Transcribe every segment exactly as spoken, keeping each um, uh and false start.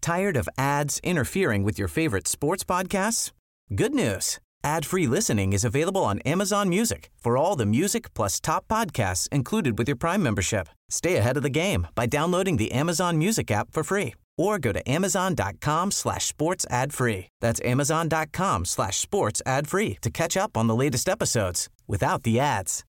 Tired of ads interfering with your favorite sports podcasts? Good news. Ad-free listening is available on Amazon Music for all the music plus top podcasts included with your Prime membership. Stay ahead of the game by downloading the Amazon Music app for free or go to amazon.com slash sports ad free. That's amazon.com slash sports ad free to catch up on the latest episodes without the ads.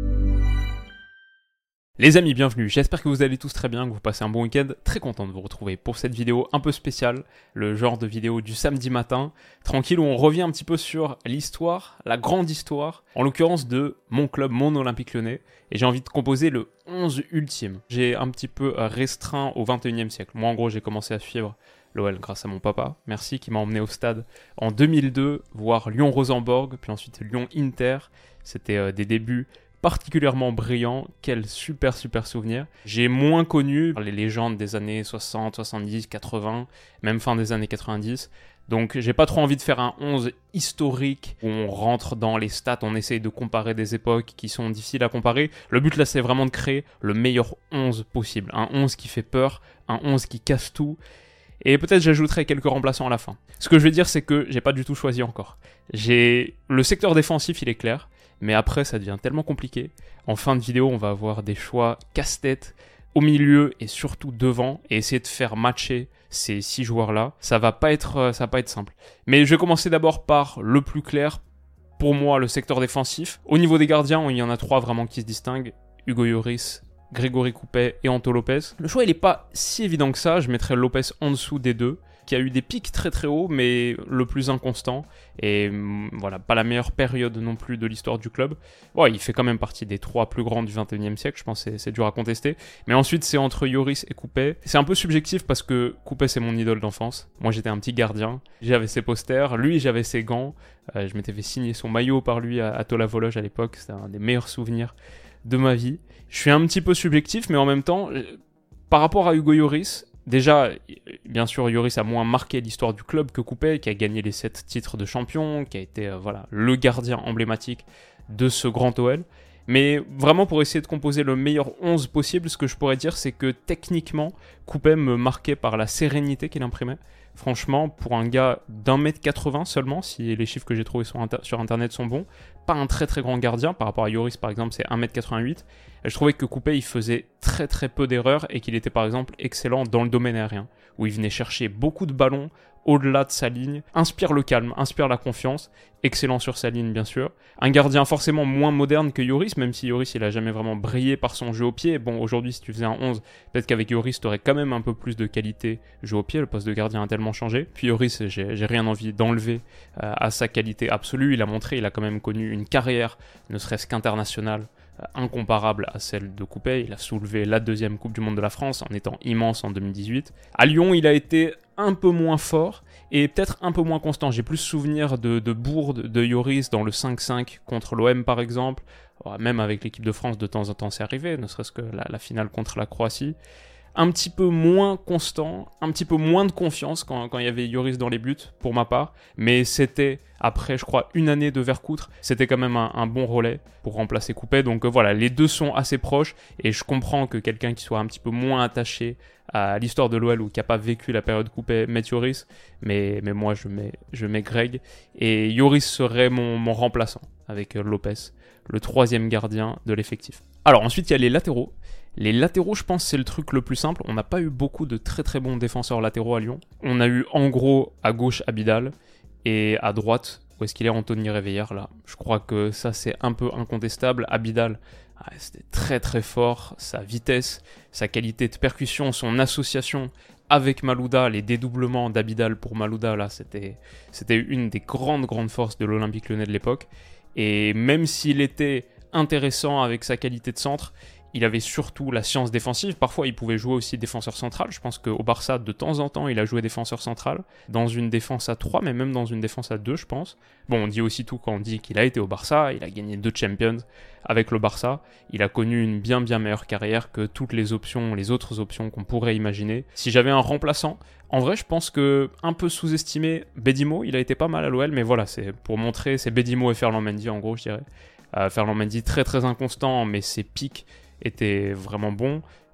Les amis, bienvenue, j'espère que vous allez tous très bien, que vous passez un bon week-end. Très content de vous retrouver pour cette vidéo un peu spéciale, le genre de vidéo du samedi matin, tranquille, où on revient un petit peu sur l'histoire, la grande histoire, en l'occurrence de mon club, mon Olympique Lyonnais, et j'ai envie de composer le onze ultime. J'ai un petit peu restreint au vingt et unième siècle. Moi en gros j'ai commencé à suivre l'O L grâce à mon papa, merci, qui m'a emmené au stade en deux mille deux, voir Lyon-Rosenborg, puis ensuite Lyon-Inter. C'était euh, des débuts particulièrement brillants, quel super super souvenir. J'ai moins connu les légendes des années soixante, soixante-dix, quatre-vingts, même fin des années quatre-vingt-dix. Donc j'ai pas trop envie de faire un onze historique où on rentre dans les stats, on essaye de comparer des époques qui sont difficiles à comparer. Le but là c'est vraiment de créer le meilleur onze possible, un onze qui fait peur, un onze qui casse tout. Et peut-être j'ajouterai quelques remplaçants à la fin. Ce que je vais dire c'est que j'ai pas du tout choisi encore. J'ai le secteur défensif, il est clair, mais après ça devient tellement compliqué. En fin de vidéo, on va avoir des choix casse-tête au milieu et surtout devant et essayer de faire matcher ces six joueurs-là. Ça va pas être, ça va pas être simple. Mais je vais commencer d'abord par le plus clair. Pour moi, le secteur défensif. Au niveau des gardiens, il y en a trois vraiment qui se distinguent. Hugo Lloris, Grégory Coupet et Anto Lopez. Le choix, il est pas si évident que ça. Je mettrais Lopez en dessous des deux, qui a eu des pics très très hauts, mais le plus inconstant. Et voilà, pas la meilleure période non plus de l'histoire du club. Bon, il fait quand même partie des trois plus grands du vingt et unième siècle, je pense que c'est, c'est dur à contester. Mais ensuite, c'est entre Lloris et Coupet. C'est un peu subjectif parce que Coupet, c'est mon idole d'enfance. Moi, j'étais un petit gardien. J'avais ses posters. Lui, j'avais ses gants. Euh, je m'étais fait signer son maillot par lui à, à Tola-Vologe à l'époque. C'était un des meilleurs souvenirs de ma vie. Je suis un petit peu subjectif, mais en même temps, par rapport à Hugo Lloris, déjà, bien sûr, Lloris a moins marqué l'histoire du club que Coupet, qui a gagné les sept titres de champion, qui a été euh, voilà, le gardien emblématique de ce grand O L. Mais vraiment, pour essayer de composer le meilleur onze possible, ce que je pourrais dire, c'est que techniquement, Coupet me marquait par la sérénité qu'il imprimait. Franchement, pour un gars d'un mètre quatre-vingts seulement, si les chiffres que j'ai trouvés sur, inter- sur internet sont bons, pas un très très grand gardien, par rapport à Lloris par exemple, c'est un mètre quatre-vingt-huit. Et je trouvais que Coupet, il faisait très très peu d'erreurs et qu'il était par exemple excellent dans le domaine aérien, où il venait chercher beaucoup de ballons au-delà de sa ligne, inspire le calme, inspire la confiance, excellent sur sa ligne bien sûr. Un gardien forcément moins moderne que Lloris, même si Lloris il a jamais vraiment brillé par son jeu au pied. Bon, aujourd'hui si tu faisais un onze, peut-être qu'avec Lloris tu aurais quand même un peu plus de qualité jeu au pied, le poste de gardien a tellement changé. Puis Lloris, j'ai, j'ai rien envie d'enlever euh, à sa qualité absolue, il a montré, il a quand même connu une carrière, ne serait-ce qu'internationale, incomparable à celle de Coupet. Il a soulevé la deuxième Coupe du Monde de la France en étant immense en deux mille dix-huit. À Lyon, il a été un peu moins fort et peut-être un peu moins constant. J'ai plus souvenir de, de bourde de Lloris dans le cinq cinq contre l'O M par exemple. Même avec l'équipe de France, de temps en temps, c'est arrivé, ne serait-ce que la, la finale contre la Croatie. Un petit peu moins constant, un petit peu moins de confiance quand, quand il y avait Lloris dans les buts, pour ma part. Mais c'était, après, je crois, une année de Vercouttre, c'était quand même un, un bon relais pour remplacer Coupet. Donc euh, voilà, les deux sont assez proches. Et je comprends que quelqu'un qui soit un petit peu moins attaché à l'histoire de l'O L ou qui n'a pas vécu la période Coupet mette Lloris. Mais, mais moi, je mets, je mets Greg. Et Lloris serait mon, mon remplaçant avec euh, Lopez, le troisième gardien de l'effectif. Alors ensuite, il y a les latéraux. Les latéraux, je pense, c'est le truc le plus simple. On n'a pas eu beaucoup de très très bons défenseurs latéraux à Lyon. On a eu en gros à gauche Abidal et à droite, où est-ce qu'il est, Anthony Réveillère là. Je crois que ça c'est un peu incontestable. Abidal, ah, c'était très très fort. Sa vitesse, sa qualité de percussion, son association avec Malouda, les dédoublements d'Abidal pour Malouda là, c'était, c'était une des grandes grandes forces de l'Olympique Lyonnais de l'époque. Et même s'il était intéressant avec sa qualité de centre, il avait surtout la science défensive. Parfois, il pouvait jouer aussi défenseur central. Je pense qu'au Barça, de temps en temps, il a joué défenseur central. Dans une défense à trois, mais même dans une défense à deux, je pense. Bon, on dit aussi tout quand on dit qu'il a été au Barça. Il a gagné deux Champions avec le Barça. Il a connu une bien, bien meilleure carrière que toutes les options, les autres options qu'on pourrait imaginer. Si j'avais un remplaçant, en vrai, je pense que un peu sous-estimé, Bedimo, il a été pas mal à l'O L, mais voilà, c'est pour montrer, c'est Bedimo et Ferland Mendy, en gros, je dirais. Euh, Ferland Mendy, très, très inconstant, mais ses pics était vraiment bon.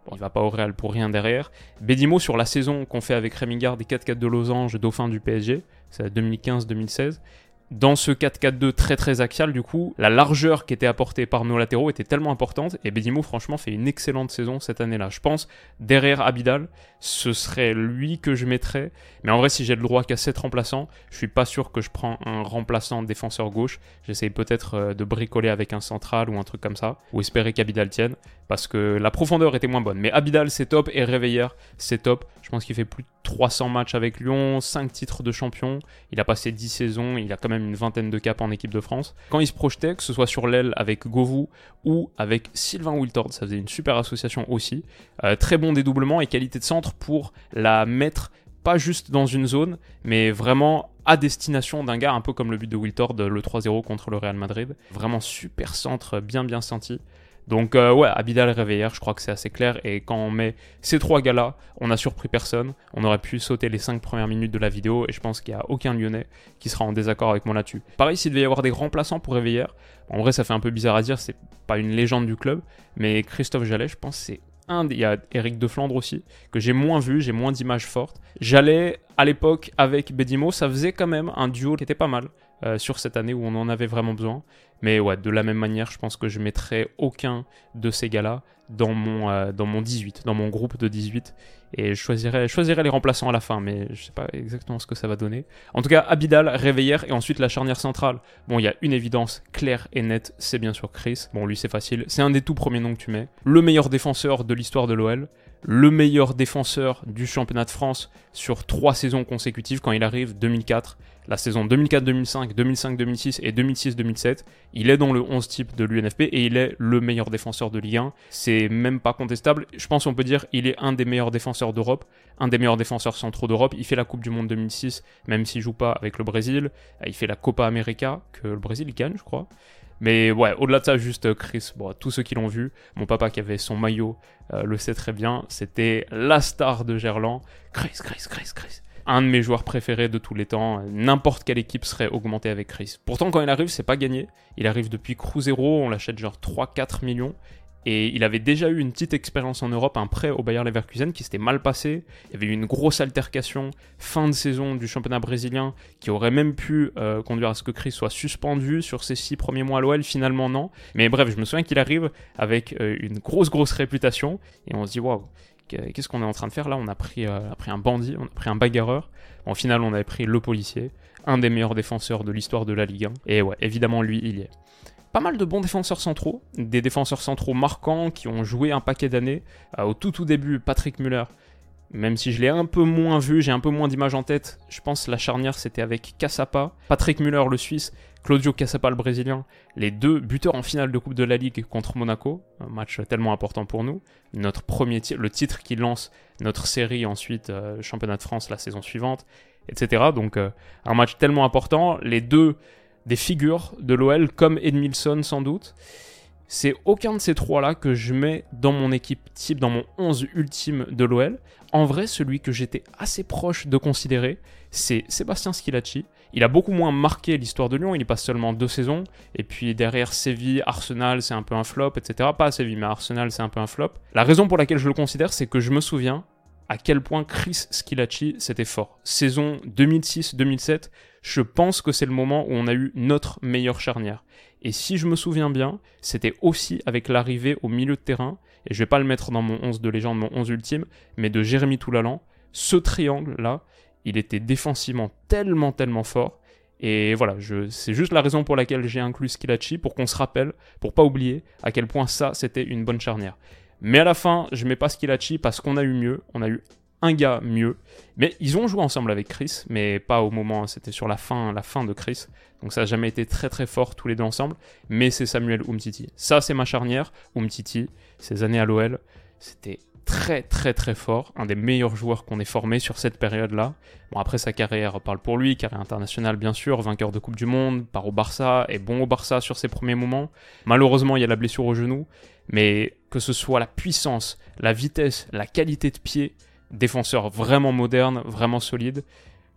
Bon, il va pas au Real pour rien derrière. Bedimo, sur la saison qu'on fait avec Rémi Garde et quatre quatre de Losange, dauphin du P S G, c'est deux mille quinze deux mille seize. Dans ce quatre quatre deux très très axial, du coup, la largeur qui était apportée par nos latéraux était tellement importante, et Bedimo, franchement, fait une excellente saison cette année-là. Je pense, derrière Abidal, ce serait lui que je mettrais. Mais en vrai, si j'ai le droit qu'à sept remplaçants, je suis pas sûr que je prends un remplaçant défenseur gauche. J'essaye peut-être de bricoler avec un central ou un truc comme ça, ou espérer qu'Abidal tienne, parce que la profondeur était moins bonne. Mais Abidal, c'est top, et Réveillère, c'est top. Je pense qu'il fait plus de trois cents matchs avec Lyon, cinq titres de champion. Il a passé dix saisons, il a quand même une vingtaine de caps en équipe de France. Quand il se projetait, que ce soit sur l'aile avec Govou ou avec Sylvain Wiltord, ça faisait une super association aussi. Euh, très bon dédoublement et qualité de centre pour la mettre pas juste dans une zone, mais vraiment à destination d'un gars, un peu comme le but de Wiltord, le trois zéro contre le Real Madrid. Vraiment super centre, bien bien senti. Donc euh, ouais, Abidal et Réveillère, je crois que c'est assez clair. Et quand on met ces trois gars-là, on n'a surpris personne. On aurait pu sauter les cinq premières minutes de la vidéo et je pense qu'il n'y a aucun Lyonnais qui sera en désaccord avec moi là-dessus. Pareil, s'il devait y avoir des remplaçants pour Réveillère, en vrai ça fait un peu bizarre à dire, c'est pas une légende du club, mais Christophe Jallet, je pense c'est un... Il y a Eric de Flandre aussi, que j'ai moins vu, j'ai moins d'images fortes. Jallet, à l'époque, avec Bedimo, ça faisait quand même un duo qui était pas mal. Euh, sur cette année où on en avait vraiment besoin. Mais ouais, de la même manière, je pense que je mettrai aucun de ces gars-là dans mon, euh, dans mon dix-huit, dans mon groupe de dix-huit. Et je choisirai, je choisirai les remplaçants à la fin, mais je sais pas exactement ce que ça va donner. En tout cas, Abidal, Réveillère et ensuite la charnière centrale. Bon, il y a une évidence claire et nette, c'est bien sûr Chris. Bon, lui c'est facile, c'est un des tout premiers noms que tu mets. Le meilleur défenseur de l'histoire de l'O L. Le meilleur défenseur du championnat de France sur trois saisons consécutives quand il arrive, deux mille quatre, la saison deux mille quatre deux mille cinq, deux mille cinq deux mille six et deux mille six deux mille sept. Il est dans le onze type de l'U N F P et il est le meilleur défenseur de Ligue un. C'est même pas contestable. Je pense qu'on peut dire qu'il est un des meilleurs défenseurs d'Europe, un des meilleurs défenseurs centraux d'Europe. Il fait la Coupe du Monde deux mille six, même s'il joue pas avec le Brésil. Il fait la Copa América, que le Brésil gagne, je crois. Mais ouais, au-delà de ça, juste Chris, bon, tous ceux qui l'ont vu, mon papa qui avait son maillot euh, le sait très bien, c'était la star de Gerland. Chris, Chris, Chris, Chris. Un de mes joueurs préférés de tous les temps, n'importe quelle équipe serait augmentée avec Chris. Pourtant, quand il arrive, c'est pas gagné. Il arrive depuis Cruzeiro, on l'achète genre trois à quatre millions. Et il avait déjà eu une petite expérience en Europe, un prêt au Bayer Leverkusen qui s'était mal passé. Il y avait eu une grosse altercation fin de saison du championnat brésilien qui aurait même pu euh, conduire à ce que Chris soit suspendu sur ses six premiers mois à l'O L. Finalement, non. Mais bref, je me souviens qu'il arrive avec euh, une grosse, grosse réputation. Et on se dit, waouh, qu'est-ce qu'on est en train de faire là? On a pris, euh, on a pris un bandit, on a pris un bagarreur. En final, on avait pris le policier, un des meilleurs défenseurs de l'histoire de la Ligue un. Et ouais, évidemment, lui, il y est. Pas mal de bons défenseurs centraux, des défenseurs centraux marquants qui ont joué un paquet d'années. Euh, au tout tout début, Patrick Müller, même si je l'ai un peu moins vu, j'ai un peu moins d'images en tête, je pense la charnière c'était avec Cassapa, Patrick Müller le Suisse, Claudio Cassapa le Brésilien, les deux buteurs en finale de Coupe de la Ligue contre Monaco, un match tellement important pour nous, notre premier titre, le titre qui lance notre série ensuite, euh, championnat de France la saison suivante, et cetera. Donc euh, un match tellement important, les deux des figures de l'O L comme Edmilson sans doute. C'est aucun de ces trois-là que je mets dans mon équipe type, dans mon onze ultime de l'O L. En vrai, celui que j'étais assez proche de considérer, c'est Sébastien Schillaci. Il a beaucoup moins marqué l'histoire de Lyon, il y passe seulement deux saisons. Et puis derrière Séville, Arsenal, c'est un peu un flop, et cetera. Pas à Séville, mais Arsenal, c'est un peu un flop. La raison pour laquelle je le considère, c'est que je me souviens à quel point Chris Schillaci, c'était fort. Saison deux mille six deux mille sept, je pense que c'est le moment où on a eu notre meilleure charnière. Et si je me souviens bien, c'était aussi avec l'arrivée au milieu de terrain, et je vais pas le mettre dans mon onze de légende, mon onze ultime, mais de Jérémy Toulalan. Ce triangle-là, il était défensivement tellement, tellement fort. Et voilà, je, c'est juste la raison pour laquelle j'ai inclus Schillaci, pour qu'on se rappelle, pour pas oublier à quel point ça, c'était une bonne charnière. Mais à la fin, je mets pas Schillaci parce qu'on a eu mieux, on a eu un gars mieux. Mais ils ont joué ensemble avec Chris, mais pas au moment, c'était sur la fin, la fin de Chris. Donc ça n'a jamais été très très fort tous les deux ensemble. Mais c'est Samuel Umtiti. Ça, c'est ma charnière. Umtiti, ces années à l'O L, c'était très très très fort. Un des meilleurs joueurs qu'on ait formé sur cette période-là. Bon, après sa carrière parle pour lui, carrière internationale bien sûr, vainqueur de Coupe du Monde, part au Barça, est bon au Barça sur ses premiers moments. Malheureusement, il y a la blessure au genou. Mais que ce soit la puissance, la vitesse, la qualité de pied, défenseur vraiment moderne, vraiment solide.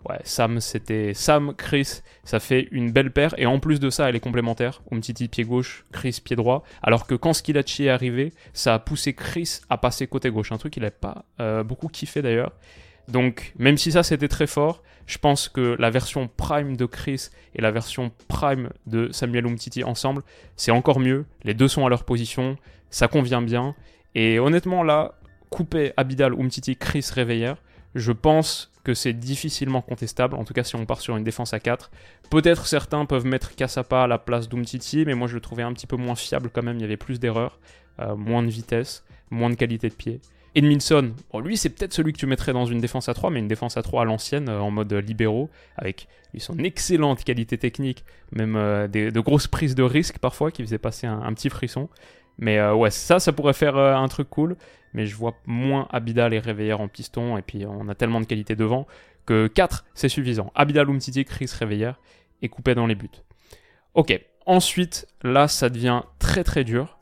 Ouais, Sam, c'était Sam, Chris, ça fait une belle paire. Et en plus de ça, elle est complémentaire. Umtiti pied gauche, Chris pied droit. Alors que quand Schillaci est arrivé, ça a poussé Chris à passer côté gauche. Un truc qu'il n'avait pas euh, beaucoup kiffé d'ailleurs. Donc, même si ça c'était très fort, je pense que la version Prime de Chris et la version Prime de Samuel Umtiti ensemble, c'est encore mieux. Les deux sont à leur position, ça convient bien. Et honnêtement, là, couper Abidal, Umtiti, Chris, Réveillère, je pense que c'est difficilement contestable, en tout cas si on part sur une défense à quatre. Peut-être certains peuvent mettre Cassapa à la place d'Umtiti, mais moi je le trouvais un petit peu moins fiable quand même, il y avait plus d'erreurs, euh, moins de vitesse, moins de qualité de pied. Edmilson, bon, lui c'est peut-être celui que tu mettrais dans une défense à trois, mais une défense à trois à l'ancienne, euh, en mode libéraux, avec lui, son excellente qualité technique, même euh, des, de grosses prises de risque parfois, qui faisaient passer un, un petit frisson. Mais euh, ouais, ça, ça pourrait faire euh, un truc cool, mais je vois moins Abidal et Réveillère en piston, et puis on a tellement de qualité devant, que quatre, c'est suffisant. Abidal, Umtiti, Chris, Réveillère, et coupé dans les buts. Ok, ensuite, là, ça devient très très dur.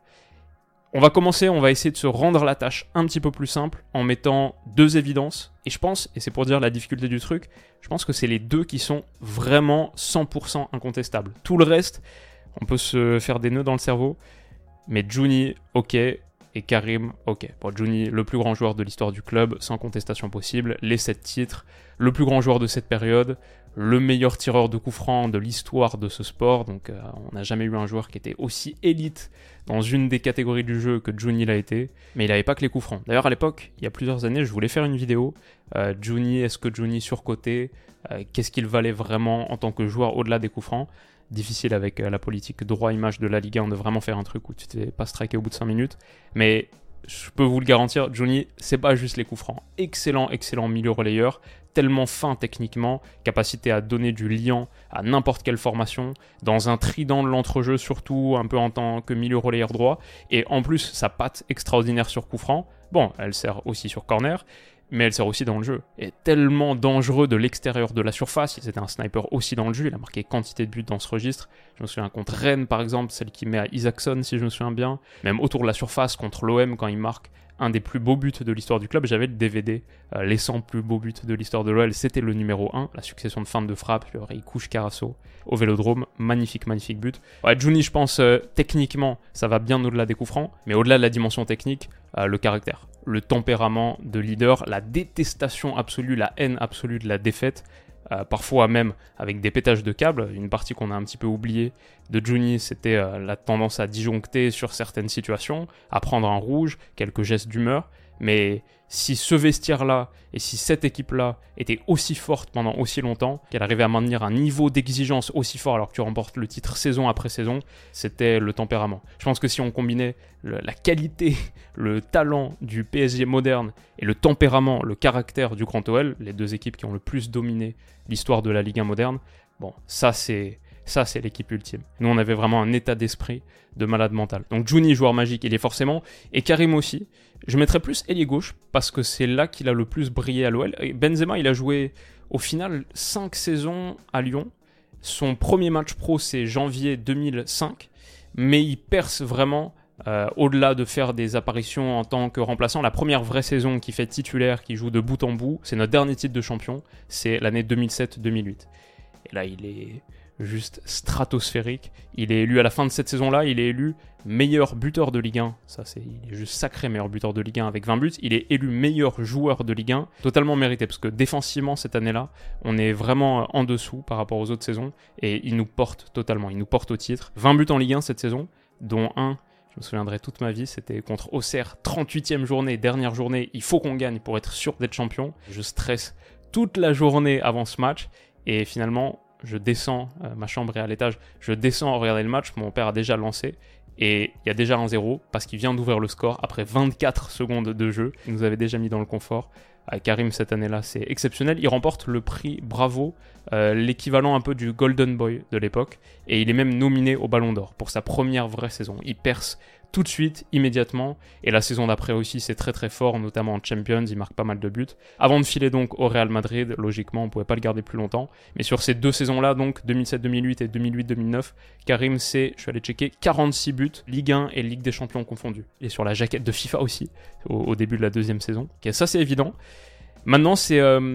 On va commencer, on va essayer de se rendre la tâche un petit peu plus simple en mettant deux évidences. Et je pense, et c'est pour dire la difficulté du truc, je pense que c'est les deux qui sont vraiment cent pour cent incontestables. Tout le reste, on peut se faire des nœuds dans le cerveau. Mais Juni, ok, et Karim, ok. Bon, Juni, le plus grand joueur de l'histoire du club, sans contestation possible, les sept titres, le plus grand joueur de cette période, le meilleur tireur de coups francs de l'histoire de ce sport, donc euh, on n'a jamais eu un joueur qui était aussi élite dans une des catégories du jeu que Juni l'a été, mais il n'avait pas que les coups francs. D'ailleurs, à l'époque, il y a plusieurs années, je voulais faire une vidéo, euh, Juni, est-ce que Juni surcoté, euh, qu'est-ce qu'il valait vraiment en tant que joueur au-delà des coups francs. Difficile avec euh, la politique droit-image de la Ligue un de vraiment faire un truc où tu t'es pas striké au bout de cinq minutes. Mais je peux vous le garantir, Juni, c'est pas juste les coups francs. Excellent, excellent milieu relayeur, tellement fin techniquement, capacité à donner du liant à n'importe quelle formation, dans un trident de l'entrejeu surtout, un peu en tant que milieu relayeur droit. Et en plus, sa patte extraordinaire sur coup franc, bon, elle sert aussi sur corner, mais elle sert aussi dans le jeu. Et tellement dangereux de l'extérieur de la surface, c'était un sniper aussi dans le jeu, il a marqué quantité de buts dans ce registre. Je me souviens contre Rennes par exemple, celle qu'il met à Isaacson si je me souviens bien, même autour de la surface contre l'O M quand il marque un des plus beaux buts de l'histoire du club. J'avais le D V D, euh, les cent plus beaux buts de l'histoire de l'O L, c'était le numéro un, la succession de feintes de frappe, il couche Carasso au Vélodrome, magnifique, magnifique but. Ouais, Juni, je pense, euh, techniquement, ça va bien au-delà des coups francs, mais au-delà de la dimension technique, euh, le caractère, le tempérament de leader, la détestation absolue, la haine absolue de la défaite, euh, parfois même avec des pétages de câbles. Une partie qu'on a un petit peu oubliée de Juni, c'était euh, la tendance à disjoncter sur certaines situations, à prendre un rouge, quelques gestes d'humeur, mais si ce vestiaire-là et si cette équipe-là était aussi forte pendant aussi longtemps, qu'elle arrivait à maintenir un niveau d'exigence aussi fort alors que tu remportes le titre saison après saison, c'était le tempérament. Je pense que si on combinait le, la qualité, le talent du P S G moderne et le tempérament, le caractère du Grand O L, les deux équipes qui ont le plus dominé l'histoire de la Ligue un moderne, bon, ça c'est... Ça, c'est l'équipe ultime. Nous, on avait vraiment un état d'esprit de malade mental. Donc, Juni, joueur magique, il est forcément. Et Karim aussi. Je mettrais plus ailier gauche, parce que c'est là qu'il a le plus brillé à l'O L. Et Benzema, il a joué, au final, cinq saisons à Lyon. Son premier match pro, c'est janvier deux mille cinq. Mais il perce vraiment, euh, au-delà de faire des apparitions en tant que remplaçant. La première vraie saison qu'il fait titulaire, qui joue de bout en bout, c'est notre dernier titre de champion. C'est l'année deux mille sept deux mille huit. Et là, il est... juste stratosphérique. Il est élu à la fin de cette saison-là, il est élu meilleur buteur de Ligue un. Ça, c'est, il est juste sacré meilleur buteur de Ligue un avec vingt buts. Il est élu meilleur joueur de Ligue un, totalement mérité, parce que défensivement, cette année-là, on est vraiment en dessous par rapport aux autres saisons, et il nous porte totalement, il nous porte au titre. vingt buts en Ligue un cette saison, dont un, je me souviendrai toute ma vie, c'était contre Auxerre, trente-huitième journée, dernière journée, il faut qu'on gagne pour être sûr d'être champion. Je stresse toute la journée avant ce match, et finalement, je descends, euh, ma chambre est à l'étage, je descends regarder le match, mon père a déjà lancé, et il y a déjà un zéro, parce qu'il vient d'ouvrir le score après vingt-quatre secondes de jeu, il nous avait déjà mis dans le confort. Euh, Karim, cette année-là, c'est exceptionnel, il remporte le prix Bravo, euh, l'équivalent un peu du Golden Boy de l'époque, et il est même nominé au Ballon d'Or pour sa première vraie saison. Il perce tout de suite, immédiatement, et la saison d'après aussi, c'est très très fort, notamment en Champions, il marque pas mal de buts. Avant de filer donc au Real Madrid, logiquement, on pouvait pas le garder plus longtemps, mais sur ces deux saisons-là, donc deux mille sept deux mille huit et deux mille huit deux mille neuf, Karim, c'est, je suis allé checker, quarante-six buts, Ligue un et Ligue des Champions confondus. Et sur la jaquette de FIFA aussi, au, au début de la deuxième saison. Okay, ça c'est évident. Maintenant, c'est... Euh,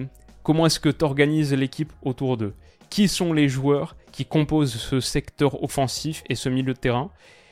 comment est-ce que tu organises l'équipe autour d'eux? Qui sont les joueurs qui composent ce secteur offensif et ce milieu de terrain?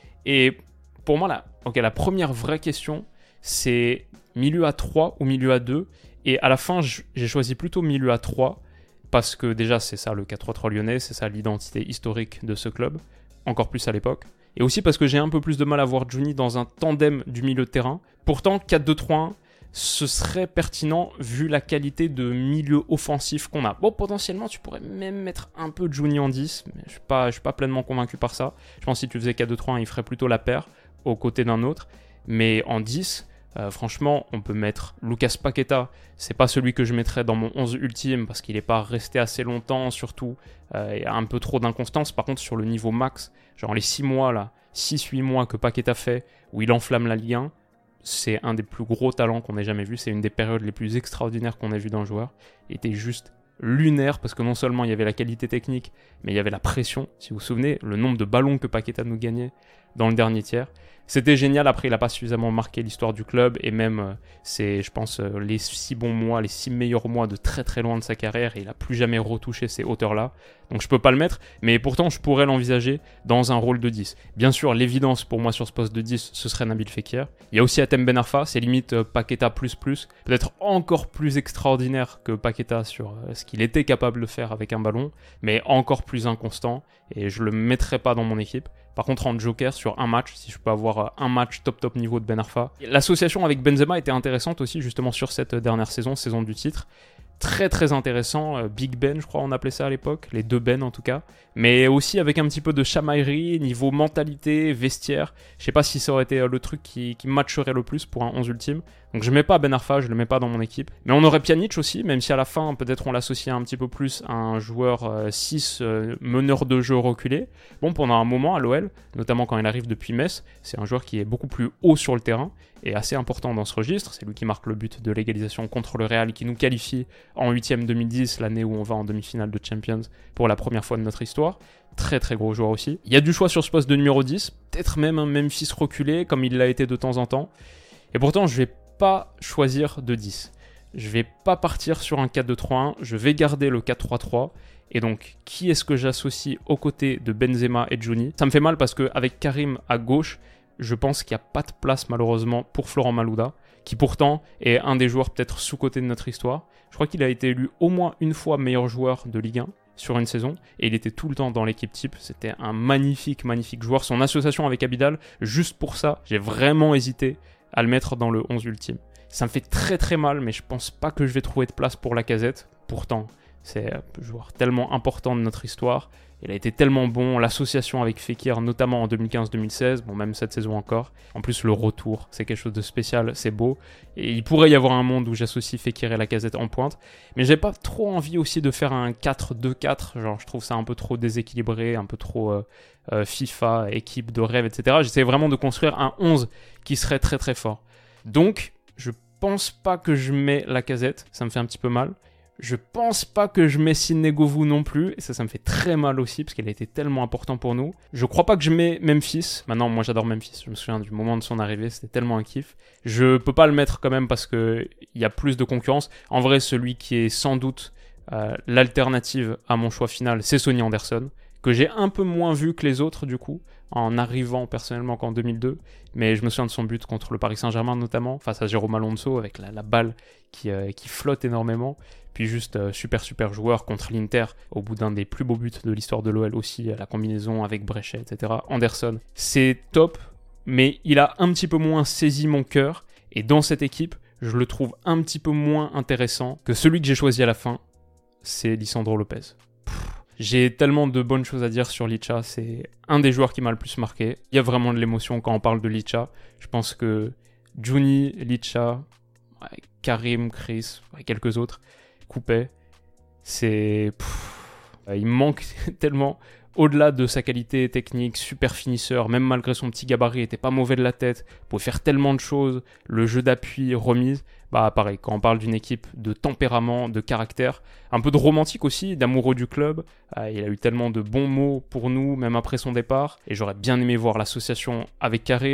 Et pour moi, la, okay, la première vraie question, c'est milieu à trois ou milieu à deux. Et à la fin, j'ai choisi plutôt milieu à trois parce que déjà, c'est ça le quatre trois trois lyonnais, c'est ça l'identité historique de ce club, encore plus à l'époque. Et aussi parce que j'ai un peu plus de mal à voir Juni dans un tandem du milieu de terrain. Pourtant, quatre deux trois un, ce serait pertinent vu la qualité de milieu offensif qu'on a. Bon, potentiellement, tu pourrais même mettre un peu Juni en dix, mais je ne suis pas, je suis pas pleinement convaincu par ça. Je pense que si tu faisais quatre deux trois un, il ferait plutôt la paire aux côtés d'un autre. Mais en dix, euh, franchement, on peut mettre Lucas Paqueta. C'est pas celui que je mettrais dans mon onze ultime parce qu'il n'est pas resté assez longtemps, surtout. Euh, il y a un peu trop d'inconstance. Par contre, sur le niveau max, genre les six mois, là, six huit mois que Paqueta fait, où il enflamme la Ligue un, c'est un des plus gros talents qu'on ait jamais vu. C'est une des périodes les plus extraordinaires qu'on ait vu d'un joueur. Il était juste lunaire parce que non seulement il y avait la qualité technique, mais il y avait la pression. Si vous vous souvenez, le nombre de ballons que Paqueta nous gagnait dans le dernier tiers. C'était génial. Après, il n'a pas suffisamment marqué l'histoire du club et même, euh, c'est, je pense, euh, les six bons mois, les six meilleurs mois de très très loin de sa carrière. Et il n'a plus jamais retouché ces hauteurs-là. Donc je peux pas le mettre, mais pourtant je pourrais l'envisager dans un rôle de dix. Bien sûr, l'évidence pour moi sur ce poste de dix, ce serait Nabil Fekir. Il y a aussi Hatem Ben Arfa, c'est limite euh, Paqueta plus plus, peut-être encore plus extraordinaire que Paqueta sur euh, ce qu'il était capable de faire avec un ballon, mais encore plus inconstant, et je le mettrais pas dans mon équipe. Par contre, en joker sur un match, si je peux avoir un match top top niveau de Ben Arfa. L'association avec Benzema était intéressante aussi, justement sur cette dernière saison, saison du titre. Très très intéressant, euh, Big Ben je crois on appelait ça à l'époque, les deux Ben en tout cas, mais aussi avec un petit peu de chamaillerie, niveau mentalité, vestiaire, je sais pas si ça aurait été le truc qui, qui matcherait le plus pour un onze ultime, donc je mets pas Ben Arfa, je le mets pas dans mon équipe, mais on aurait Pjanic aussi, même si à la fin peut-être on l'associait un petit peu plus à un joueur euh, six euh, meneur de jeu reculé. Bon, pendant un moment à l'O L, notamment quand il arrive depuis Metz, c'est un joueur qui est beaucoup plus haut sur le terrain, et assez important dans ce registre, c'est lui qui marque le but de l'égalisation contre le Real, qui nous qualifie en huitième deux mille dix, l'année où on va en demi-finale de Champions pour la première fois de notre histoire. Très très gros joueur aussi. Il y a du choix sur ce poste de numéro dix, peut-être même un Memphis reculé, comme il l'a été de temps en temps. Et pourtant, je vais pas choisir de dix. Je vais pas partir sur un quatre deux trois un, je vais garder le quatre trois trois. Et donc, qui est-ce que j'associe aux côtés de Benzema et Juni? Ça me fait mal parce qu'avec Karim à gauche, je pense qu'il n'y a pas de place malheureusement pour Florent Malouda, qui pourtant est un des joueurs peut-être sous-cotés de notre histoire. Je crois qu'il a été élu au moins une fois meilleur joueur de Ligue un sur une saison, et il était tout le temps dans l'équipe type. C'était un magnifique, magnifique joueur. Son association avec Abidal, juste pour ça, j'ai vraiment hésité à le mettre dans le onze ultime. Ça me fait très très mal, mais je pense pas que je vais trouver de place pour Lacazette. Pourtant, c'est un joueur tellement important de notre histoire. Il a été tellement bon, l'association avec Fekir, notamment en deux mille quinze deux mille seize, bon même cette saison encore. En plus le retour, c'est quelque chose de spécial, c'est beau. Et il pourrait y avoir un monde où j'associe Fekir et Lacazette en pointe. Mais j'ai pas trop envie aussi de faire un quatre deux quatre, genre je trouve ça un peu trop déséquilibré, un peu trop euh, euh, FIFA, équipe de rêve, et cetera. J'essaie vraiment de construire un onze qui serait très très fort. Donc, je pense pas que je mets Lacazette, ça me fait un petit peu mal. Je pense pas que je mets Sidney Govou non plus, et ça, ça me fait très mal aussi, parce qu'il a été tellement important pour nous. Je crois pas que je mets Memphis. Maintenant, moi j'adore Memphis, je me souviens du moment de son arrivée, c'était tellement un kiff. Je peux pas le mettre quand même parce qu'il y a plus de concurrence. En vrai, celui qui est sans doute euh, l'alternative à mon choix final, c'est Sonny Anderson, que j'ai un peu moins vu que les autres du coup, en arrivant personnellement qu'en deux mille deux, mais je me souviens de son but contre le Paris Saint-Germain notamment, face à Jérôme Alonso, avec la, la balle qui, euh, qui flotte énormément. Puis juste euh, super super joueur contre l'Inter, au bout d'un des plus beaux buts de l'histoire de l'O L aussi, la combinaison avec Brechet, et cetera. Anderson, c'est top, mais il a un petit peu moins saisi mon cœur, et dans cette équipe, je le trouve un petit peu moins intéressant que celui que j'ai choisi à la fin, c'est Lisandro Lopez. Pff, j'ai tellement de bonnes choses à dire sur Licha, c'est un des joueurs qui m'a le plus marqué. Il y a vraiment de l'émotion quand on parle de Licha. Je pense que Juni, Licha, ouais, Karim, Chris, et quelques autres, Coupé, c'est... Pff, il manque tellement, au-delà de sa qualité technique, super finisseur, même malgré son petit gabarit, il était pas mauvais de la tête, pouvait faire tellement de choses, le jeu d'appui, remise, bah pareil, quand on parle d'une équipe de tempérament, de caractère, un peu de romantique aussi, d'amoureux du club, euh, il a eu tellement de bons mots pour nous, même après son départ, et j'aurais bien aimé voir l'association avec Karim.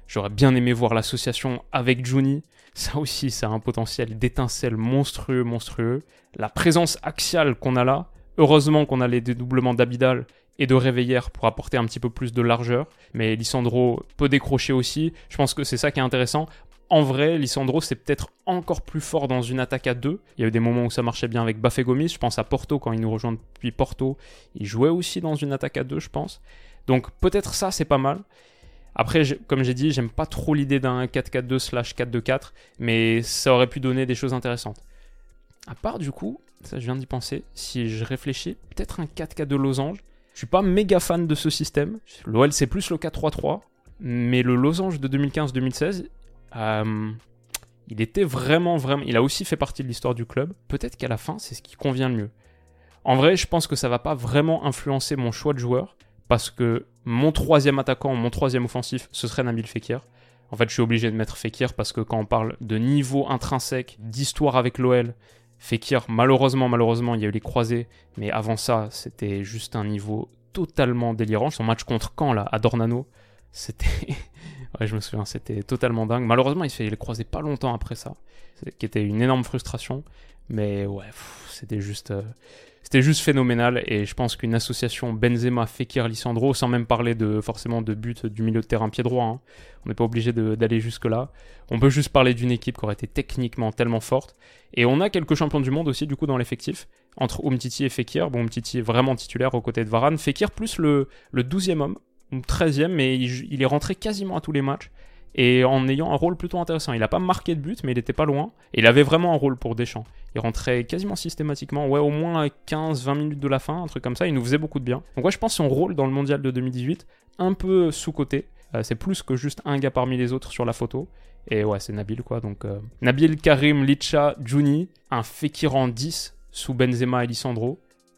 J'aurais bien aimé voir l'association avec Juni. Ça aussi, ça a un potentiel d'étincelle monstrueux, monstrueux. La présence axiale qu'on a là, heureusement qu'on a les dédoublements d'Abidal et de Réveillère pour apporter un petit peu plus de largeur. Mais Lisandro peut décrocher aussi. Je pense que c'est ça qui est intéressant. En vrai, Lisandro, c'est peut-être encore plus fort dans une attaque à deux. Il y a eu des moments où ça marchait bien avec Bafé Gomis. Je pense à Porto, quand il nous rejoint depuis Porto. Il jouait aussi dans une attaque à deux, je pense. Donc peut-être ça, c'est pas mal. Après, comme j'ai dit, j'aime pas trop l'idée d'un quatre quatre deux slash quatre deux quatre, mais ça aurait pu donner des choses intéressantes. À part, du coup, ça je viens d'y penser, si je réfléchis, peut-être un quatre quatre deux losange. Je suis pas méga fan de ce système. L'O L, c'est plus le quatre trois trois, mais le losange de deux mille quinze deux mille seize... Euh, il était vraiment, vraiment... Il a aussi fait partie de l'histoire du club. Peut-être qu'à la fin, c'est ce qui convient le mieux. En vrai, je pense que ça va pas vraiment influencer mon choix de joueur, parce que mon troisième attaquant, mon troisième offensif, ce serait Nabil Fekir. En fait, je suis obligé de mettre Fekir, parce que quand on parle de niveau intrinsèque, d'histoire avec l'O L, Fekir, malheureusement, malheureusement, il y a eu les croisés, mais avant ça, c'était juste un niveau totalement délirant. Son match contre Caen, là, à Dornano, c'était... Ouais, je me souviens, c'était totalement dingue. Malheureusement, il se fait les croiser pas longtemps après ça, qui était une énorme frustration. Mais ouais, pff, c'était juste, euh, c'était juste phénoménal. Et je pense qu'une association Benzema, Fekir, Lisandro, sans même parler de forcément de but du milieu de terrain pied droit, hein, on n'est pas obligé de, d'aller jusque là. On peut juste parler d'une équipe qui aurait été techniquement tellement forte. Et on a quelques champions du monde aussi du coup dans l'effectif entre Umtiti et Fekir. Bon, Umtiti est vraiment titulaire aux côtés de Varane. Fekir plus le le douzième homme. treizième, mais il, il est rentré quasiment à tous les matchs et en ayant un rôle plutôt intéressant. Il n'a pas marqué de but, mais il n'était pas loin. Et il avait vraiment un rôle pour Deschamps. Il rentrait quasiment systématiquement, ouais, au moins quinze vingt minutes de la fin, un truc comme ça. Il nous faisait beaucoup de bien. Donc, ouais, je pense son rôle dans le mondial de deux mille dix-huit, un peu sous-coté. Euh, c'est plus que juste un gars parmi les autres sur la photo. Et ouais, c'est Nabil, quoi. Donc, euh, Nabil, Karim, Licha, Juni, un Fekir en dix sous Benzema et Lisandro.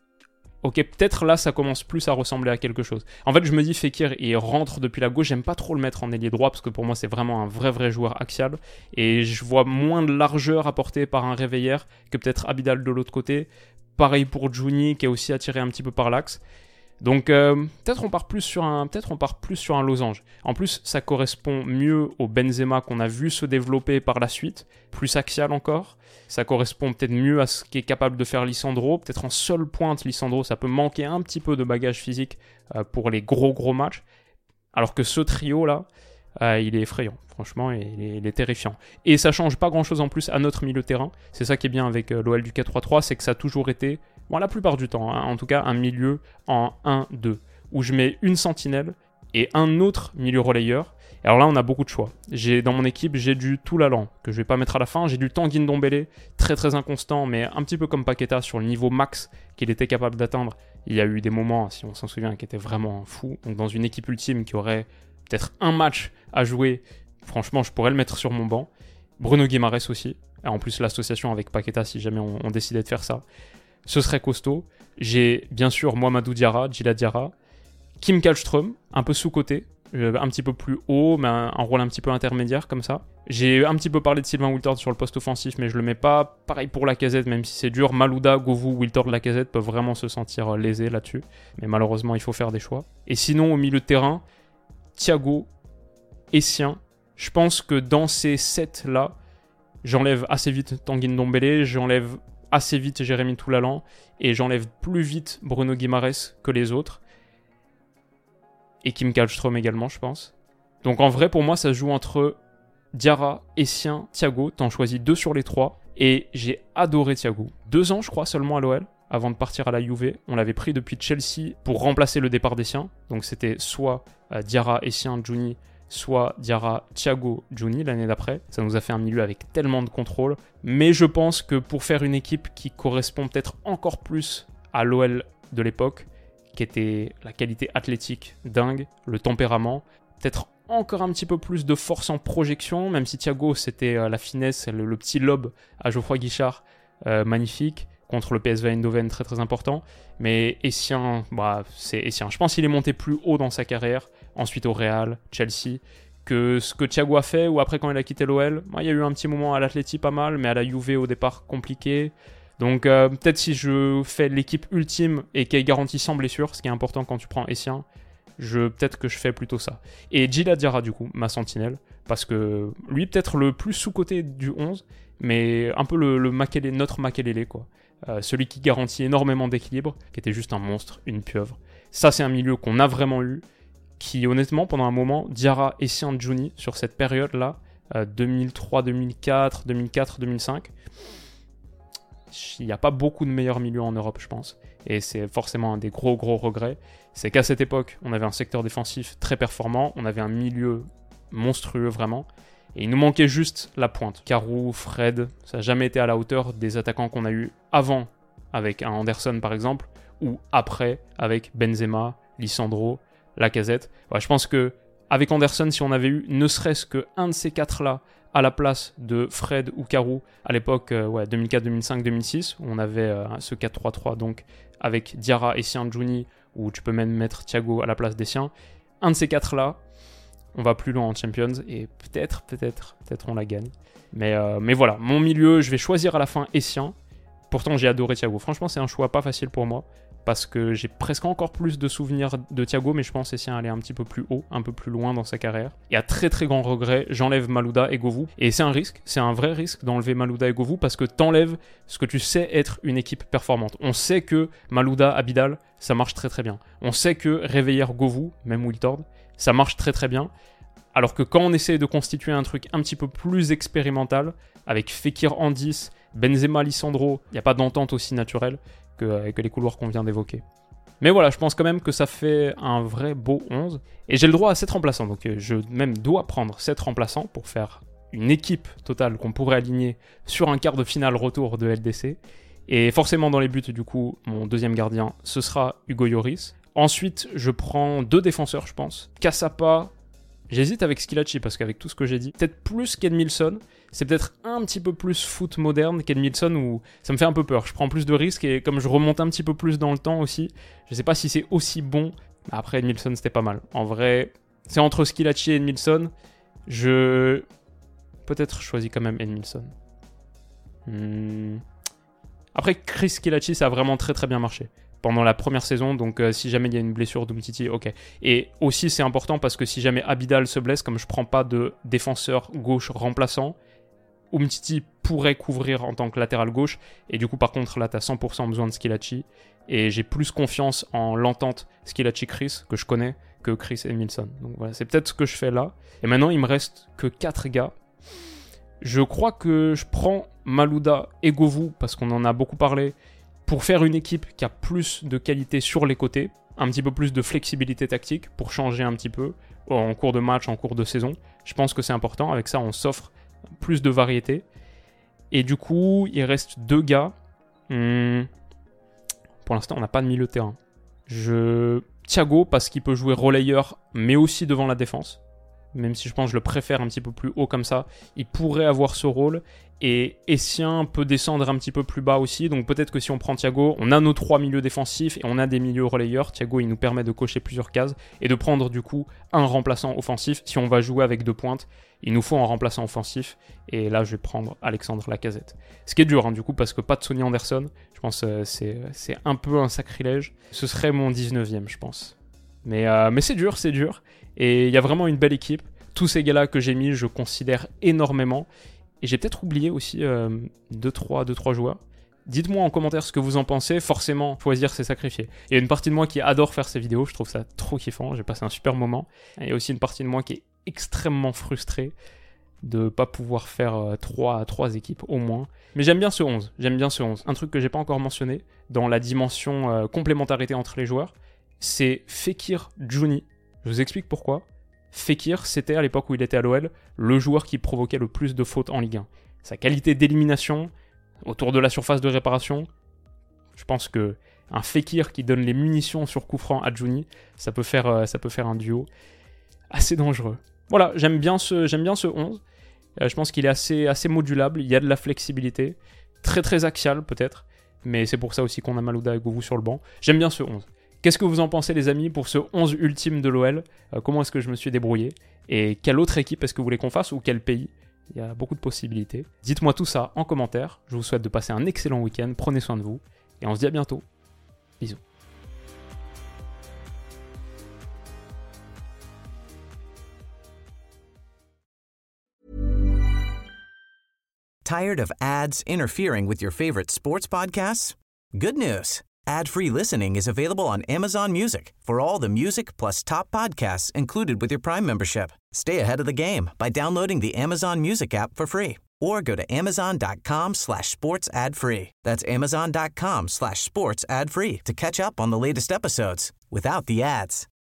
Ok, peut-être là, ça commence plus à ressembler à quelque chose. En fait, je me dis, Fekir, il rentre depuis la gauche. J'aime pas trop le mettre en ailier droit parce que pour moi, c'est vraiment un vrai, vrai joueur axial. Et je vois moins de largeur apportée par un Réveillère que peut-être Abidal de l'autre côté. Pareil pour Juni, qui est aussi attiré un petit peu par l'axe. Donc, euh, peut-être on part plus sur un, peut-être on part plus sur un losange. En plus, ça correspond mieux au Benzema qu'on a vu se développer par la suite, plus axial encore. Ça correspond peut-être mieux à ce qu'est capable de faire Lisandro. Peut-être en seule pointe, Lisandro, ça peut manquer un petit peu de bagage physique euh, pour les gros gros matchs. Alors que ce trio-là, euh, il est effrayant, franchement, et il est, il est terrifiant. Et ça change pas grand-chose en plus à notre milieu de terrain. C'est ça qui est bien avec euh, l'O L du quatre trois trois, c'est que ça a toujours été, bon, la plupart du temps, hein, en tout cas, un milieu en un deux, où je mets une sentinelle et un autre milieu relayeur. Et alors là, on a beaucoup de choix. J'ai, dans mon équipe, j'ai du Toulalan, que je vais pas mettre à la fin. J'ai du Tanguy Ndombele, très très inconstant, mais un petit peu comme Paqueta sur le niveau max qu'il était capable d'atteindre. Il y a eu des moments, si on s'en souvient, qui étaient vraiment fous. Donc dans une équipe ultime qui aurait peut-être un match à jouer, franchement, je pourrais le mettre sur mon banc. Bruno Guimaraes aussi. Et en plus, l'association avec Paqueta, si jamais on, on décidait de faire ça, ce serait costaud. J'ai bien sûr Mohamedou Diarra, Djila Diarra, Kim Kallström, un peu sous-côté, un petit peu plus haut, mais un, un rôle un petit peu intermédiaire comme ça. J'ai un petit peu parlé de Sylvain Wiltord sur le poste offensif, mais je le mets pas. Pareil pour Lacazette, même si c'est dur. Malouda, Govou, Wiltord, Lacazette peuvent vraiment se sentir lésés là-dessus. Mais malheureusement, il faut faire des choix. Et sinon, au milieu de terrain, Thiago, Essien. Je pense que dans ces sept-là, j'enlève assez vite Tanguy Ndombele, j'enlève assez vite Jérémy Toulalan, et j'enlève plus vite Bruno Guimaraes que les autres. Et Kim Kallström également, je pense. Donc en vrai, pour moi, ça se joue entre Diarra, Essien, Thiago. T'en choisis deux sur les trois. Et j'ai adoré Thiago. Deux ans, je crois, seulement à l'O L, avant de partir à la Juve. On l'avait pris depuis Chelsea pour remplacer le départ d'Essien. Donc c'était soit euh, Diarra, Essien, Juni, soit Diarra, Thiago, Juni l'année d'après. Ça nous a fait un milieu avec tellement de contrôle. Mais je pense que pour faire une équipe qui correspond peut-être encore plus à l'O L de l'époque, qui était la qualité athlétique dingue, le tempérament, peut-être encore un petit peu plus de force en projection, même si Thiago, c'était euh, la finesse, le, le petit lob à Geoffroy Guichard, euh, magnifique, contre le P S V Eindhoven, très très important. Mais Essien, bah, c'est Essien. Je pense qu'il est monté plus haut dans sa carrière, ensuite au Real, Chelsea, que ce que Thiago a fait, ou après quand il a quitté l'O L. Bah, il y a eu un petit moment à l'Atleti pas mal, mais à la Juve au départ compliqué. Donc euh, peut-être si je fais l'équipe ultime et qui est garantie sans blessure, ce qui est important quand tu prends Essien, je, peut-être que je fais plutôt ça. Et Djila Diarra, du coup, ma sentinelle, parce que lui, peut-être le plus sous-coté du onze, mais un peu le, le Makelele, notre Makelele, quoi. Euh, celui qui garantit énormément d'équilibre, qui était juste un monstre, une pieuvre. Ça, c'est un milieu qu'on a vraiment eu, qui, honnêtement, pendant un moment, Diarra, Essien, Djouni, sur cette période-là, euh, deux mille trois, deux mille quatre, deux mille quatre, deux mille cinq, il n'y a pas beaucoup de meilleurs milieux en Europe, je pense. Et c'est forcément un des gros, gros regrets. C'est qu'à cette époque, on avait un secteur défensif très performant, on avait un milieu monstrueux, vraiment. Et il nous manquait juste la pointe. Karou, Fred, ça n'a jamais été à la hauteur des attaquants qu'on a eu avant, avec un Anderson, par exemple, ou après, avec Benzema, Lisandro, Lacazette. Ouais, je pense que avec Anderson, si on avait eu ne serait-ce qu'un de ces quatre-là à la place de Fred ou Karou, à l'époque euh, ouais, deux mille quatre, deux mille cinq, deux mille six, où on avait euh, ce quatre trois trois, donc avec Diarra, Essien, Djouni, où tu peux même mettre Thiago à la place d'Essien. Un de ces quatre-là, on va plus loin en Champions, et peut-être, peut-être, peut-être on la gagne. Mais, euh, mais voilà, mon milieu, je vais choisir à la fin Essien. Pourtant, j'ai adoré Thiago. Franchement, c'est un choix pas facile pour moi, parce que j'ai presque encore plus de souvenirs de Thiago, mais je pense Essien aller un petit peu plus haut, un peu plus loin dans sa carrière. Et à très très grand regret, j'enlève Malouda et Govou. Et c'est un risque, c'est un vrai risque d'enlever Malouda et Govou, parce que t'enlèves ce que tu sais être une équipe performante. On sait que Malouda, Abidal, ça marche très très bien. On sait que Réveiller Govou, même Wiltord, ça marche très très bien. Alors que quand on essaie de constituer un truc un petit peu plus expérimental, avec Fekir en dix, Benzema, Lisandro, il n'y a pas d'entente aussi naturelle que, que les couloirs qu'on vient d'évoquer. Mais voilà, je pense quand même que ça fait un vrai beau onze. Et j'ai le droit à sept remplaçants, donc je même dois prendre sept remplaçants pour faire une équipe totale qu'on pourrait aligner sur un quart de finale retour de L D C. Et forcément dans les buts, du coup, mon deuxième gardien, ce sera Hugo Lloris. Ensuite, je prends deux défenseurs, je pense. Cassapa, j'hésite avec Squillaci, parce qu'avec tout ce que j'ai dit, peut-être plus qu'Edmilson. C'est peut-être un petit peu plus foot moderne qu'Edmilson, où ça me fait un peu peur. Je prends plus de risques, et comme je remonte un petit peu plus dans le temps aussi, je sais pas si c'est aussi bon. Après, Edmilson, c'était pas mal. En vrai, c'est entre Squillaci et Edmilson. Je... Peut-être choisis quand même Edmilson. Hmm... Après, Chris Squillaci, ça a vraiment très très bien marché pendant la première saison, donc euh, si jamais il y a une blessure d'Umtiti, ok. Et aussi, c'est important parce que si jamais Abidal se blesse, comme je prends pas de défenseur gauche remplaçant, Umtiti pourrait couvrir en tant que latéral gauche, et du coup, par contre, là, t'as cent pour cent besoin de Squillaci, et j'ai plus confiance en l'entente Squillaci-Chris, que je connais, que Chris et Edmilson. Donc voilà, c'est peut-être ce que je fais là. Et maintenant, il me reste que quatre gars. Je crois que je prends Malouda et Govou, parce qu'on en a beaucoup parlé, pour faire une équipe qui a plus de qualité sur les côtés, un petit peu plus de flexibilité tactique, pour changer un petit peu en cours de match, en cours de saison. Je pense que c'est important, avec ça on s'offre plus de variété. Et du coup, il reste deux gars. Hum... Pour l'instant, on n'a pas de milieu de terrain. Je... Thiago, parce qu'il peut jouer relayeur, mais aussi devant la défense. Même si je pense que je le préfère un petit peu plus haut comme ça, il pourrait avoir ce rôle. Et Essien peut descendre un petit peu plus bas aussi, donc peut-être que si on prend Thiago, on a nos trois milieux défensifs et on a des milieux relayeurs. Thiago, il nous permet de cocher plusieurs cases et de prendre du coup un remplaçant offensif. Si on va jouer avec deux pointes, il nous faut un remplaçant offensif, et là je vais prendre Alexandre Lacazette. Ce qui est dur hein, du coup, parce que pas de Sonny Anderson, je pense que euh, c'est, c'est un peu un sacrilège. Ce serait mon dix-neuvième, je pense. Mais, euh, mais c'est dur, c'est dur. Et il y a vraiment une belle équipe. Tous ces gars-là que j'ai mis, je considère énormément. Et j'ai peut-être oublié aussi euh, deux trois joueurs. Dites-moi en commentaire ce que vous en pensez. Forcément, choisir, c'est sacrifier. Il y a une partie de moi qui adore faire ces vidéos. Je trouve ça trop kiffant. J'ai passé un super moment. Il y a aussi une partie de moi qui est extrêmement frustrée de ne pas pouvoir faire euh, trois équipes au moins. Mais j'aime bien ce onze. J'aime bien ce onze. Un truc que j'ai pas encore mentionné dans la dimension euh, complémentarité entre les joueurs, c'est Fekir Djouni. Je vous explique pourquoi. Fekir, c'était à l'époque où il était à l'O L, le joueur qui provoquait le plus de fautes en Ligue un. Sa qualité d'élimination, autour de la surface de réparation, je pense que un Fekir qui donne les munitions sur coup franc à Djouni, ça peut faire, euh, ça peut faire un duo assez dangereux. Voilà, j'aime bien ce, j'aime bien ce onze. Euh, je pense qu'il est assez, assez modulable, il y a de la flexibilité, très très axial peut-être, mais c'est pour ça aussi qu'on a Malouda et Govou sur le banc. J'aime bien ce onze. Qu'est-ce que vous en pensez les amis pour ce onze ultime de l'O L ? euh, Comment est-ce que je me suis débrouillé ? Et quelle autre équipe est-ce que vous voulez qu'on fasse, ou quel pays ? Il y a beaucoup de possibilités. Dites-moi tout ça en commentaire. Je vous souhaite de passer un excellent week-end. Prenez soin de vous. Et on se dit à bientôt. Bisous. Tired of ads interfering with your favorite sports podcasts? Good news. Ad-free listening is available on Amazon Music for all the music plus top podcasts included with your Prime membership. Stay ahead of the game by downloading the Amazon Music app for free or go to amazon.com slash sports ad free. That's amazon.com slash sports ad free to catch up on the latest episodes without the ads.